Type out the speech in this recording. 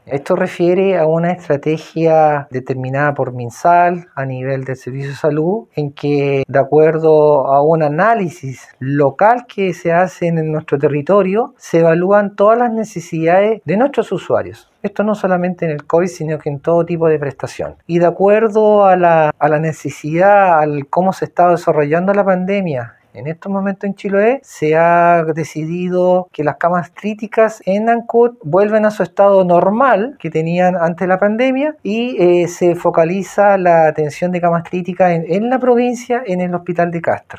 Esto refiere a una estrategia determinada por MinSal a nivel del Servicio de Salud, en que de acuerdo a un análisis local que se hace en nuestro territorio, se evalúan todas las necesidades de nuestros usuarios. Esto no solamente en el COVID, sino que en todo tipo de prestación. Y de acuerdo a la necesidad, al cómo se está desarrollando la pandemia, en estos momentos en Chiloé se ha decidido que las camas críticas en Ancud vuelven a su estado normal que tenían antes de la pandemia y se focaliza la atención de camas críticas en la provincia en el Hospital de Castro.